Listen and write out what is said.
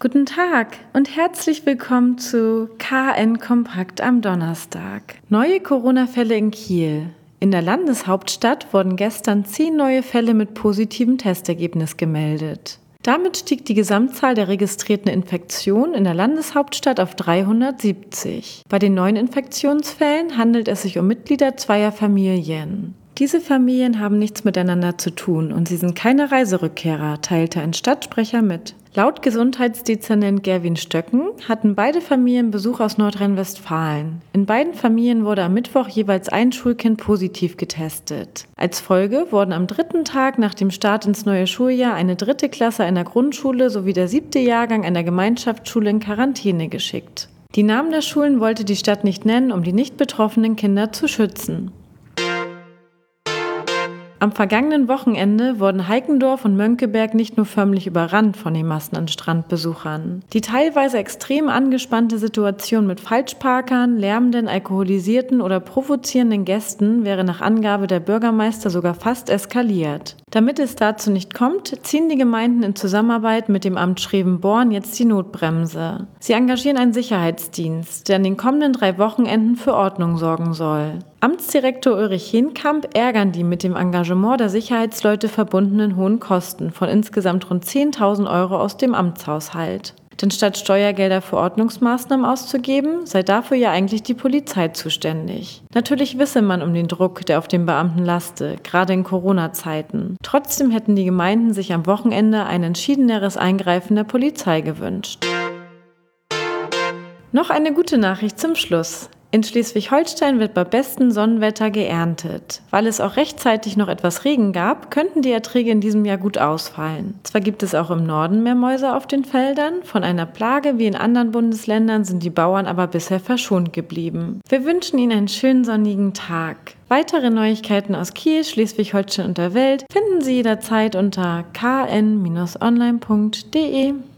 Guten Tag und herzlich willkommen zu KN Kompakt am Donnerstag. Neue Corona-Fälle in Kiel. In der Landeshauptstadt wurden gestern 10 neue Fälle mit positivem Testergebnis gemeldet. Damit stieg die Gesamtzahl der registrierten Infektionen in der Landeshauptstadt auf 370. Bei den neuen Infektionsfällen handelt es sich um Mitglieder zweier Familien. Diese Familien haben nichts miteinander zu tun und sie sind keine Reiserückkehrer, teilte ein Stadtsprecher mit. Laut Gesundheitsdezernent Gerwin Stöcken hatten beide Familien Besuch aus Nordrhein-Westfalen. In beiden Familien wurde am Mittwoch jeweils ein Schulkind positiv getestet. Als Folge wurden am 3. Tag nach dem Start ins neue Schuljahr eine 3. Klasse einer Grundschule sowie der 7. Jahrgang einer Gemeinschaftsschule in Quarantäne geschickt. Die Namen der Schulen wollte die Stadt nicht nennen, um die nicht betroffenen Kinder zu schützen. Am vergangenen Wochenende wurden Heikendorf und Mönckeberg nicht nur förmlich überrannt von den Massen an Strandbesuchern. Die teilweise extrem angespannte Situation mit Falschparkern, lärmenden, alkoholisierten oder provozierenden Gästen wäre nach Angabe der Bürgermeister sogar fast eskaliert. Damit es dazu nicht kommt, ziehen die Gemeinden in Zusammenarbeit mit dem Amt Schreven-Born jetzt die Notbremse. Sie engagieren einen Sicherheitsdienst, der an den kommenden 3 Wochenenden für Ordnung sorgen soll. Amtsdirektor Ulrich Henkamp ärgern die mit dem Engagement der Sicherheitsleute verbundenen hohen Kosten von insgesamt rund 10.000 € aus dem Amtshaushalt. Denn statt Steuergelder für Ordnungsmaßnahmen auszugeben, sei dafür ja eigentlich die Polizei zuständig. Natürlich wisse man um den Druck, der auf den Beamten laste, gerade in Corona-Zeiten. Trotzdem hätten die Gemeinden sich am Wochenende ein entschiedeneres Eingreifen der Polizei gewünscht. Noch eine gute Nachricht zum Schluss. In Schleswig-Holstein wird bei bestem Sonnenwetter geerntet. Weil es auch rechtzeitig noch etwas Regen gab, könnten die Erträge in diesem Jahr gut ausfallen. Zwar gibt es auch im Norden mehr Mäuse auf den Feldern, von einer Plage wie in anderen Bundesländern sind die Bauern aber bisher verschont geblieben. Wir wünschen Ihnen einen schönen sonnigen Tag. Weitere Neuigkeiten aus Kiel, Schleswig-Holstein und der Welt finden Sie jederzeit unter kn-online.de.